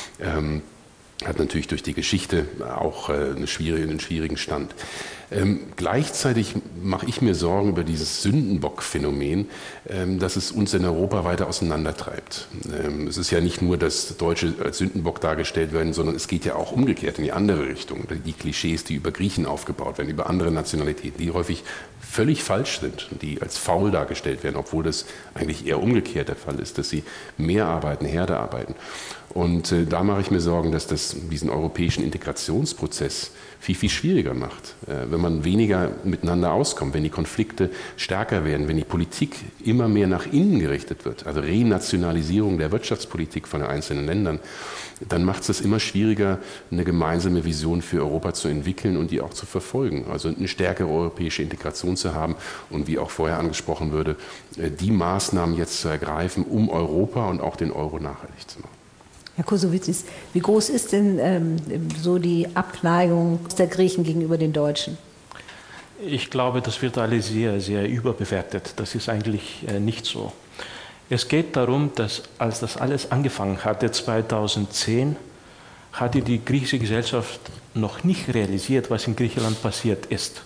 Hat natürlich durch die Geschichte auch einen schwierigen Stand. Gleichzeitig mache ich mir Sorgen über dieses Sündenbock-Phänomen, dass es uns in Europa weiter auseinandertreibt. Es ist ja nicht nur, dass Deutsche als Sündenbock dargestellt werden, sondern es geht ja auch umgekehrt in die andere Richtung. Die Klischees, die über Griechen aufgebaut werden, über andere Nationalitäten, die häufig völlig falsch sind, die als faul dargestellt werden, obwohl das eigentlich eher umgekehrt der Fall ist, dass sie mehr arbeiten, härter arbeiten. Und da mache ich mir Sorgen, dass das diesen europäischen Integrationsprozess viel, viel schwieriger macht. Wenn man weniger miteinander auskommt, wenn die Konflikte stärker werden, wenn die Politik immer mehr nach innen gerichtet wird, also Renationalisierung der Wirtschaftspolitik von den einzelnen Ländern, dann macht es das immer schwieriger, eine gemeinsame Vision für Europa zu entwickeln und die auch zu verfolgen. Also eine stärkere europäische Integration zu haben und wie auch vorher angesprochen wurde, die Maßnahmen jetzt zu ergreifen, um Europa und auch den Euro nachhaltig zu machen. Herr Koussevitzis, wie groß ist denn so die Abneigung der Griechen gegenüber den Deutschen? Ich glaube, das wird alles sehr, sehr überbewertet. Das ist eigentlich nicht so. Es geht darum, dass als das alles angefangen hatte, 2010, hatte die griechische Gesellschaft noch nicht realisiert, was in Griechenland passiert ist.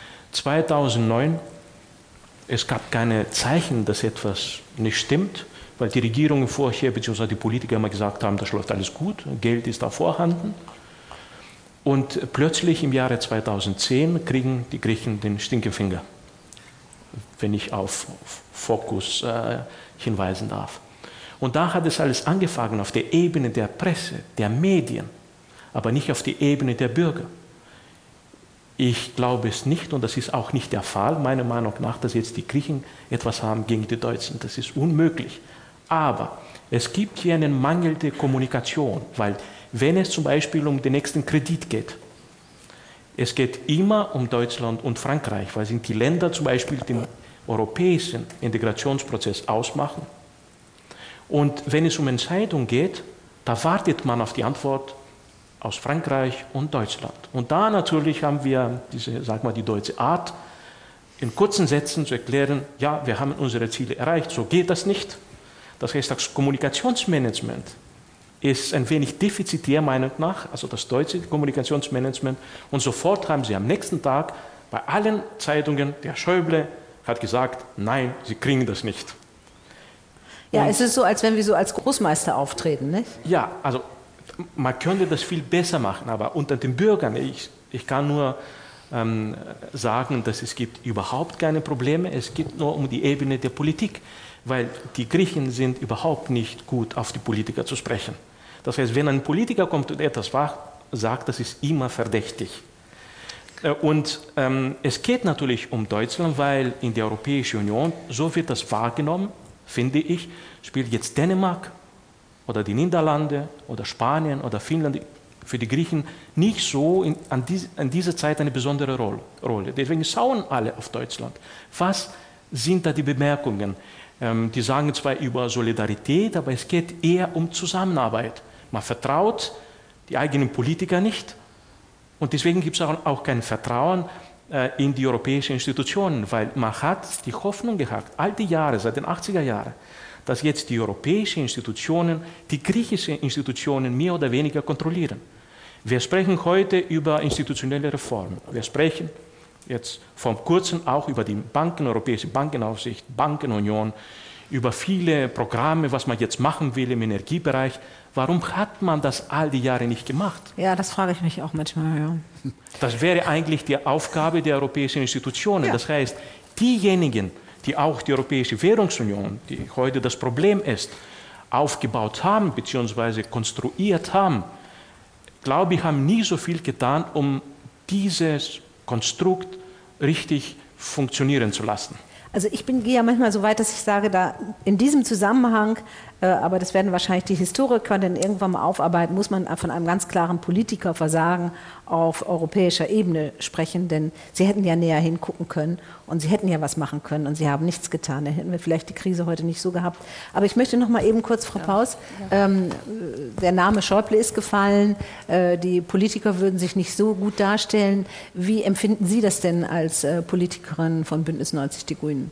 2009, es gab keine Zeichen, dass etwas nicht stimmt, weil die Regierungen vorher bzw. die Politiker immer gesagt haben, das läuft alles gut, Geld ist da vorhanden. Und plötzlich im Jahre 2010 kriegen die Griechen den Stinkefinger, wenn ich auf Fokus hinweisen darf. Und da hat es alles angefangen auf der Ebene der Presse, der Medien, aber nicht auf der Ebene der Bürger. Ich glaube es nicht, und das ist auch nicht der Fall, meiner Meinung nach, dass jetzt die Griechen etwas haben gegen die Deutschen. Das ist unmöglich. Aber es gibt hier eine mangelnde Kommunikation, weil wenn es zum Beispiel um den nächsten Kredit geht, es geht immer um Deutschland und Frankreich, weil sind die Länder zum Beispiel den europäischen Integrationsprozess ausmachen. Und wenn es um Entscheidungen geht, da wartet man auf die Antwort aus Frankreich und Deutschland. Und da natürlich haben wir die deutsche Art, in kurzen Sätzen zu erklären, ja, wir haben unsere Ziele erreicht, so geht das nicht. Das heißt, das Kommunikationsmanagement ist ein wenig defizitär, meiner Meinung nach, also das deutsche Kommunikationsmanagement. Und sofort haben sie am nächsten Tag bei allen Zeitungen, der Schäuble hat gesagt, nein, sie kriegen das nicht. Ja, es ist so, als wenn wir so als Großmeister auftreten, nicht? Ja, also man könnte das viel besser machen, aber unter den Bürgern, ich kann nur sagen, dass es gibt überhaupt keine Probleme, es geht nur um die Ebene der Politik, weil die Griechen sind überhaupt nicht gut auf die Politiker zu sprechen. Das heißt, wenn ein Politiker kommt und etwas sagt, das ist immer verdächtig. Und es geht natürlich um Deutschland, weil in der Europäischen Union, so wird das wahrgenommen, finde ich, spielt jetzt Dänemark oder die Niederlande oder Spanien oder Finnland für die Griechen nicht so an dieser Zeit eine besondere Rolle. Deswegen schauen alle auf Deutschland. Was sind da die Bemerkungen? Die sagen zwar über Solidarität, aber es geht eher um Zusammenarbeit. Man vertraut die eigenen Politiker nicht und deswegen gibt es auch kein Vertrauen in die europäischen Institutionen, weil man hat die Hoffnung gehabt, all die Jahre, seit den 80er Jahren, dass jetzt die europäischen Institutionen die griechischen Institutionen mehr oder weniger kontrollieren. Wir sprechen heute über institutionelle Reformen. Wir sprechen jetzt vor kurzem auch über die Banken, europäische Bankenaufsicht, Bankenunion, über viele Programme, was man jetzt machen will im Energiebereich. Warum hat man das all die Jahre nicht gemacht? Ja, das frage ich mich auch manchmal. Ja. Das wäre eigentlich die Aufgabe der europäischen Institutionen. Ja. Das heißt, diejenigen, die auch die Europäische Währungsunion, die heute das Problem ist, aufgebaut haben bzw. konstruiert haben, glaube ich, haben nie so viel getan, um dieses Konstrukt richtig funktionieren zu lassen. Also ich gehe ja manchmal so weit, dass ich sage, da in diesem Zusammenhang, aber das werden wahrscheinlich die Historiker dann irgendwann mal aufarbeiten, muss man von einem ganz klaren Politikerversagen auf europäischer Ebene sprechen, denn sie hätten ja näher hingucken können und sie hätten ja was machen können und sie haben nichts getan. Dann hätten wir vielleicht die Krise heute nicht so gehabt. Aber ich möchte noch mal eben kurz, Frau Paus, der Name Schäuble ist gefallen, die Politiker würden sich nicht so gut darstellen. Wie empfinden Sie das denn als Politikerin von Bündnis 90 Die Grünen?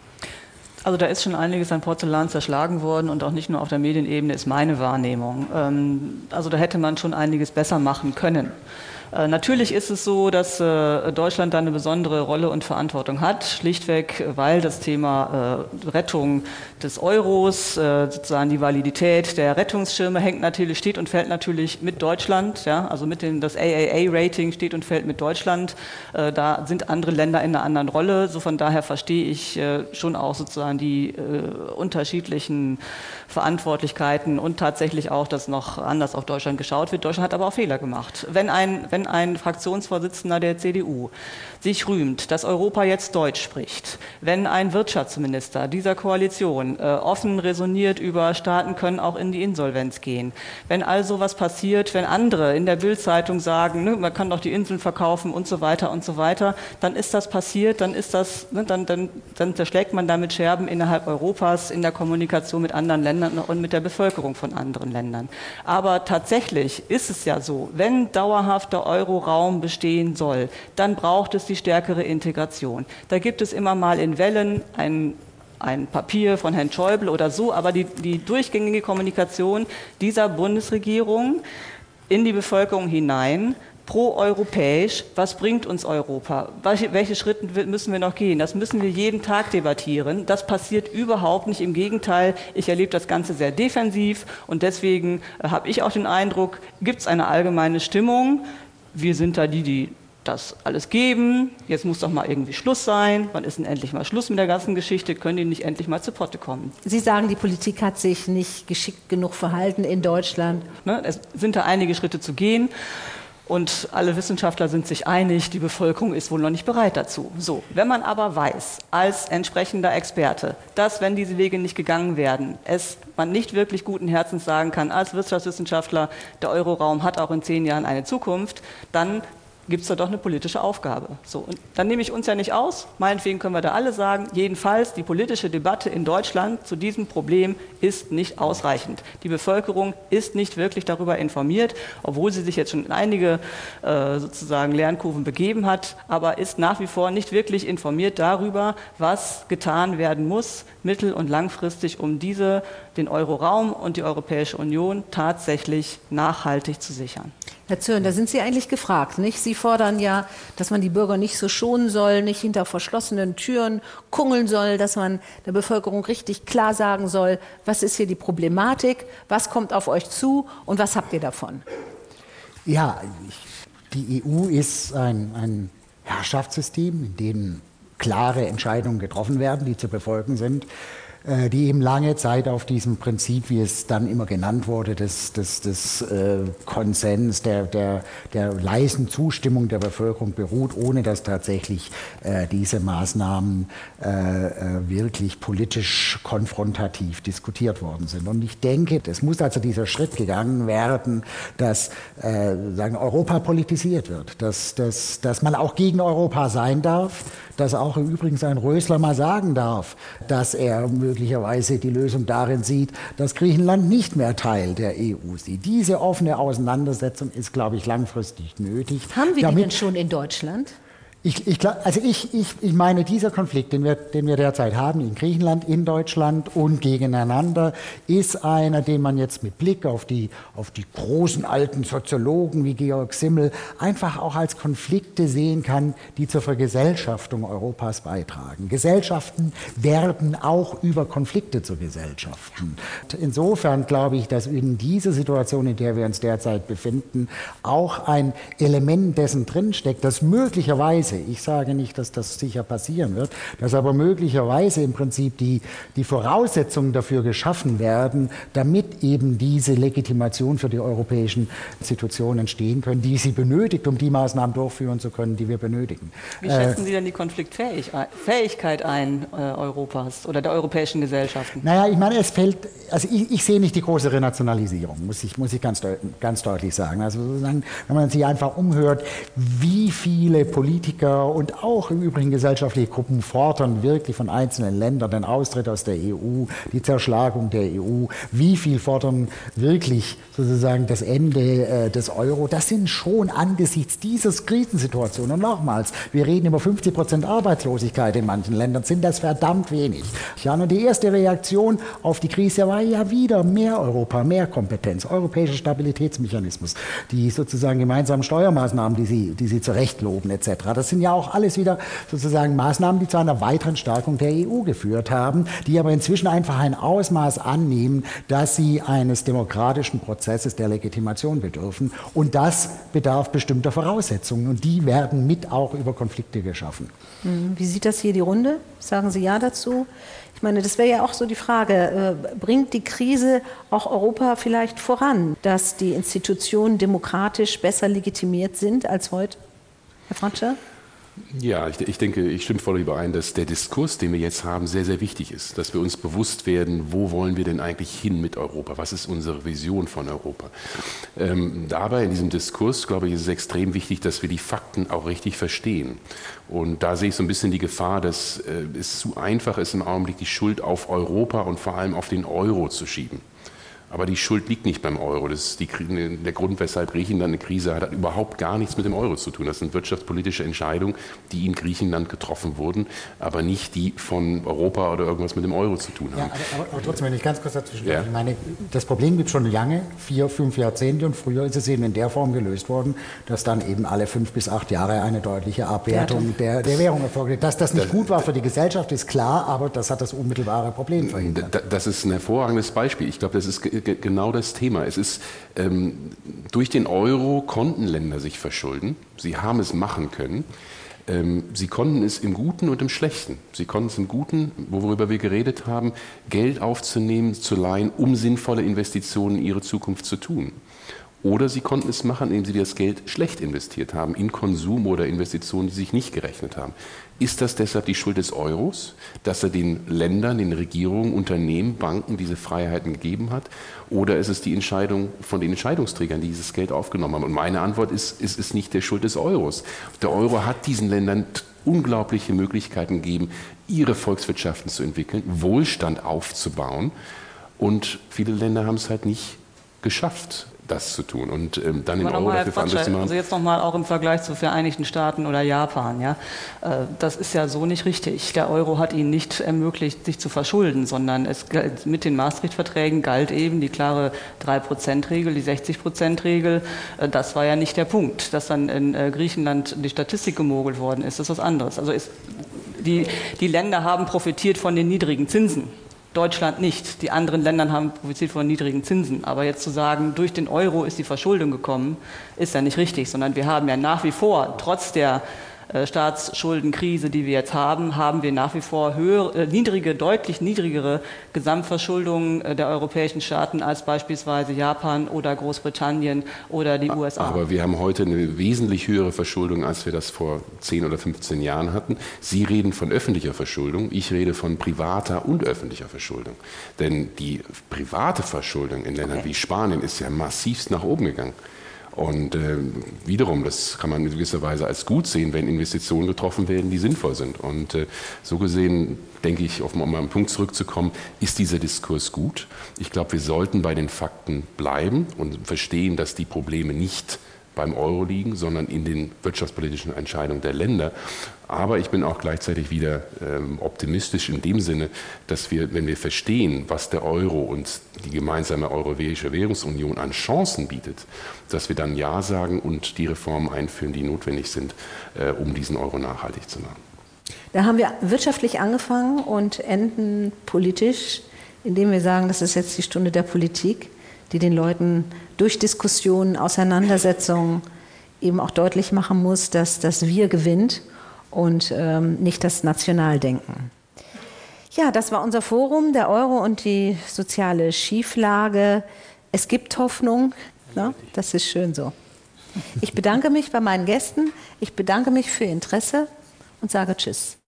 Also da ist schon einiges an Porzellan zerschlagen worden und auch nicht nur auf der Medienebene ist meine Wahrnehmung. Also da hätte man schon einiges besser machen können. Natürlich ist es so, dass Deutschland da eine besondere Rolle und Verantwortung hat, schlichtweg, weil das Thema Rettung des Euros, sozusagen die Validität der Rettungsschirme steht und fällt natürlich mit Deutschland, ja, also das AAA-Rating steht und fällt mit Deutschland. Da sind andere Länder in einer anderen Rolle, so von daher verstehe ich schon auch sozusagen die unterschiedlichen Verantwortlichkeiten und tatsächlich auch, dass noch anders auf Deutschland geschaut wird. Deutschland hat aber auch Fehler gemacht. Wenn ein Fraktionsvorsitzender der CDU sich rühmt, dass Europa jetzt Deutsch spricht, wenn ein Wirtschaftsminister dieser Koalition offen resoniert über Staaten können auch in die Insolvenz gehen, wenn also was passiert, wenn andere in der Bild-Zeitung sagen, ne, man kann doch die Inseln verkaufen und so weiter, dann ist das passiert, dann zerschlägt man damit Scherben innerhalb Europas in der Kommunikation mit anderen Ländern und mit der Bevölkerung von anderen Ländern. Aber tatsächlich ist es ja so, wenn dauerhaft der Euroraum bestehen soll, dann braucht es die stärkere Integration. Da gibt es immer mal in Wellen ein Papier von Herrn Schäuble oder so, aber die durchgängige Kommunikation dieser Bundesregierung in die Bevölkerung hinein, proeuropäisch, was bringt uns Europa? Welche Schritte müssen wir noch gehen? Das müssen wir jeden Tag debattieren. Das passiert überhaupt nicht. Im Gegenteil, ich erlebe das Ganze sehr defensiv und deswegen habe ich auch den Eindruck, gibt es eine allgemeine Stimmung. Wir sind da die das alles geben. Jetzt muss doch mal irgendwie Schluss sein. Wann ist denn endlich mal Schluss mit der ganzen Geschichte? Können die nicht endlich mal zu Potte kommen? Sie sagen, die Politik hat sich nicht geschickt genug verhalten in Deutschland. Es sind da einige Schritte zu gehen. Und alle Wissenschaftler sind sich einig, die Bevölkerung ist wohl noch nicht bereit dazu. So, wenn man aber weiß, als entsprechender Experte, dass, wenn diese Wege nicht gegangen werden, man nicht wirklich guten Herzens sagen kann, als Wirtschaftswissenschaftler, der Euroraum hat auch in 10 Jahren eine Zukunft, dann gibt es da doch eine politische Aufgabe. So, und dann nehme ich uns ja nicht aus, meinetwegen können wir da alle sagen, jedenfalls die politische Debatte in Deutschland zu diesem Problem ist nicht ausreichend. Die Bevölkerung ist nicht wirklich darüber informiert, obwohl sie sich jetzt schon in einige sozusagen Lernkurven begeben hat, aber ist nach wie vor nicht wirklich informiert darüber, was getan werden muss, mittel- und langfristig, um den Euroraum und die Europäische Union tatsächlich nachhaltig zu sichern. Herr Zürn, da sind Sie eigentlich gefragt, nicht? Sie fordern ja, dass man die Bürger nicht so schonen soll, nicht hinter verschlossenen Türen kungeln soll, dass man der Bevölkerung richtig klar sagen soll, was ist hier die Problematik, was kommt auf euch zu und was habt ihr davon? Ja, die EU ist ein Herrschaftssystem, in dem klare Entscheidungen getroffen werden, die zu befolgen sind, die eben lange Zeit auf diesem Prinzip, wie es dann immer genannt wurde, des Konsens, der leisen Zustimmung der Bevölkerung beruht, ohne dass tatsächlich diese Maßnahmen wirklich politisch konfrontativ diskutiert worden sind. Und ich denke, es muss also dieser Schritt gegangen werden, dass Europa politisiert wird, dass man auch gegen Europa sein darf, dass auch übrigens ein Rösler mal sagen darf, dass er möglicherweise die Lösung darin sieht, dass Griechenland nicht mehr Teil der EU ist. Diese offene Auseinandersetzung ist, glaube ich, langfristig nötig. Haben wir die denn schon in Deutschland? Ich meine, dieser Konflikt, den wir derzeit haben in Griechenland, in Deutschland und gegeneinander, ist einer, den man jetzt mit Blick auf die großen alten Soziologen wie Georg Simmel einfach auch als Konflikte sehen kann, die zur Vergesellschaftung Europas beitragen. Gesellschaften werden auch über Konflikte zu Gesellschaften. Insofern glaube ich, dass in dieser Situation, in der wir uns derzeit befinden, auch ein Element dessen drinsteckt, das möglicherweise, ich sage nicht, dass das sicher passieren wird, dass aber möglicherweise im Prinzip die Voraussetzungen dafür geschaffen werden, damit eben diese Legitimation für die europäischen Institutionen entstehen können, die sie benötigt, um die Maßnahmen durchführen zu können, die wir benötigen. Wie schätzen Sie denn die Konfliktfähigkeit ein Europas oder der europäischen Gesellschaften? Naja, ich meine, ich sehe nicht die große Renationalisierung, muss ich ganz deutlich sagen. Also sozusagen, wenn man sich einfach umhört, wie viele Politiker und auch im Übrigen gesellschaftliche Gruppen fordern wirklich von einzelnen Ländern den Austritt aus der EU, die Zerschlagung der EU, wie viel fordern wirklich sozusagen das Ende des Euro. Das sind schon angesichts dieser Krisensituation, und nochmals, wir reden über 50% Arbeitslosigkeit in manchen Ländern, sind das verdammt wenig. Ja, und die erste Reaktion auf die Krise war ja wieder mehr Europa, mehr Kompetenz, europäischer Stabilitätsmechanismus, die sozusagen gemeinsamen Steuermaßnahmen, die sie zurechtloben etc. Das sind ja auch alles wieder sozusagen Maßnahmen, die zu einer weiteren Stärkung der EU geführt haben, die aber inzwischen einfach ein Ausmaß annehmen, dass sie eines demokratischen Prozesses der Legitimation bedürfen. Und das bedarf bestimmter Voraussetzungen. Und die werden mit auch über Konflikte geschaffen. Wie sieht das hier die Runde? Sagen Sie ja dazu? Ich meine, das wäre ja auch so die Frage, bringt die Krise auch Europa vielleicht voran, dass die Institutionen demokratisch besser legitimiert sind als heute? Herr Fratscher? Ja, ich denke, ich stimme voll überein, dass der Diskurs, den wir jetzt haben, sehr, sehr wichtig ist. Dass wir uns bewusst werden, wo wollen wir denn eigentlich hin mit Europa? Was ist unsere Vision von Europa? Dabei in diesem Diskurs, glaube ich, ist es extrem wichtig, dass wir die Fakten auch richtig verstehen. Und da sehe ich so ein bisschen die Gefahr, dass es zu einfach ist, im Augenblick die Schuld auf Europa und vor allem auf den Euro zu schieben. Aber die Schuld liegt nicht beim Euro. Das ist der Grund, weshalb Griechenland eine Krise hat überhaupt gar nichts mit dem Euro zu tun. Das sind wirtschaftspolitische Entscheidungen, die in Griechenland getroffen wurden, aber nicht die von Europa oder irgendwas mit dem Euro zu tun haben. Ja, aber trotzdem, wenn ich ganz kurz dazwischen sage, ich meine, das Problem gibt es schon lange, 4, 5 Jahrzehnte, und früher ist es eben in der Form gelöst worden, dass dann eben alle 5 bis 8 Jahre eine deutliche Abwertung der Währung erfolgte. Dass das nicht gut war für die Gesellschaft, ist klar, aber das hat das unmittelbare Problem verhindert. Das ist ein hervorragendes Beispiel. Ich glaube, das ist genau das Thema. Es ist, durch den Euro konnten Länder sich verschulden. Sie haben es machen können. Sie konnten es im Guten und im Schlechten. Sie konnten es im Guten, worüber wir geredet haben, Geld aufzunehmen, zu leihen, um sinnvolle Investitionen in ihre Zukunft zu tun. Oder sie konnten es machen, indem sie das Geld schlecht investiert haben, in Konsum oder Investitionen, die sich nicht gerechnet haben. Ist das deshalb die Schuld des Euros, dass er den Ländern, den Regierungen, Unternehmen, Banken diese Freiheiten gegeben hat? Oder ist es die Entscheidung von den Entscheidungsträgern, die dieses Geld aufgenommen haben? Und meine Antwort ist, es ist nicht der Schuld des Euros. Der Euro hat diesen Ländern unglaubliche Möglichkeiten gegeben, ihre Volkswirtschaften zu entwickeln, Wohlstand aufzubauen. Und viele Länder haben es halt nicht geschafft, das zu tun und dann den Euro dafür verantwortlich zu machen. Also jetzt nochmal auch im Vergleich zu Vereinigten Staaten oder Japan. Ja? Das ist ja so nicht richtig. Der Euro hat ihnen nicht ermöglicht, sich zu verschulden, sondern mit den Maastricht-Verträgen galt eben die klare 3%-Regel, die 60%-Regel. Das war ja nicht der Punkt. Dass dann in Griechenland die Statistik gemogelt worden ist, das ist was anderes. Also die Länder haben profitiert von den niedrigen Zinsen. Deutschland nicht. Die anderen Länder haben profitiert von niedrigen Zinsen. Aber jetzt zu sagen, durch den Euro ist die Verschuldung gekommen, ist ja nicht richtig, sondern wir haben ja nach wie vor, trotz der Staatsschuldenkrise, die wir jetzt haben, haben wir nach wie vor deutlich niedrigere Gesamtverschuldungen der europäischen Staaten als beispielsweise Japan oder Großbritannien oder die USA. Aber wir haben heute eine wesentlich höhere Verschuldung, als wir das vor 10 oder 15 Jahren hatten. Sie reden von öffentlicher Verschuldung, ich rede von privater und öffentlicher Verschuldung. Denn die private Verschuldung in Ländern wie Spanien ist ja massivst nach oben gegangen. Und wiederum, das kann man in gewisser Weise als gut sehen, wenn Investitionen getroffen werden, die sinnvoll sind. Und so gesehen, denke ich, um mal einen Punkt zurückzukommen, ist dieser Diskurs gut. Ich glaube, wir sollten bei den Fakten bleiben und verstehen, dass die Probleme nicht beim Euro liegen, sondern in den wirtschaftspolitischen Entscheidungen der Länder. Aber ich bin auch gleichzeitig wieder optimistisch in dem Sinne, dass wir, wenn wir verstehen, was der Euro und die gemeinsame Europäische Währungsunion an Chancen bietet, dass wir dann Ja sagen und die Reformen einführen, die notwendig sind, um diesen Euro nachhaltig zu machen. Da haben wir wirtschaftlich angefangen und enden politisch, indem wir sagen, das ist jetzt die Stunde der Politik, die den Leuten durch Diskussionen, Auseinandersetzungen eben auch deutlich machen muss, dass das Wir gewinnt und nicht das Nationaldenken. Ja, das war unser Forum, der Euro und die soziale Schieflage. Es gibt Hoffnung, ne? Das ist schön so. Ich bedanke mich bei meinen Gästen, ich bedanke mich für Ihr Interesse und sage Tschüss.